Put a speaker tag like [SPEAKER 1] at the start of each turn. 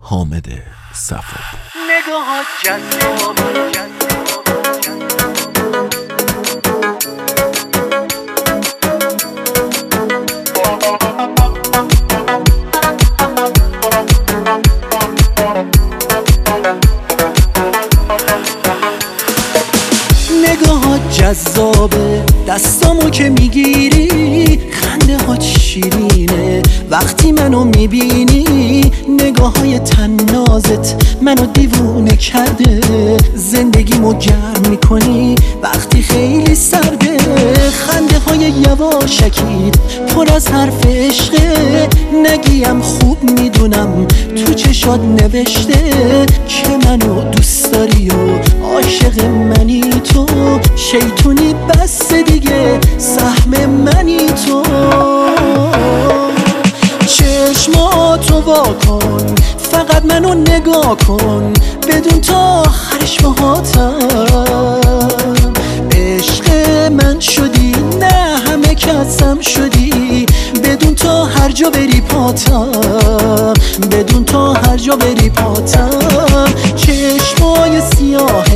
[SPEAKER 1] حامد صفا.
[SPEAKER 2] نگاهات جذابه، جذابه، دستامو که میگیری خنده ها شیرینه، وقتی منو میبینی نگاه های تنازت منو دیوونه کرده، زندگیمو گرم میکنی وقتی خیلی سرده، خنده های یواشکیت پر از حرف عشقه، نگیم خوب میدونم تو چشات نوشته که منو دوست داری و عاشق منی تو، شیطونی بس دیگه سهم منی تو، چشماتو واکن فقط منو نگاه کن بدون تا آخرش باهاتم، عشق من شدی نه همه کسم شدی، بدون تا هر جا بری پاتم، بدون تا هر جا بری پاتم، چشمای سیاه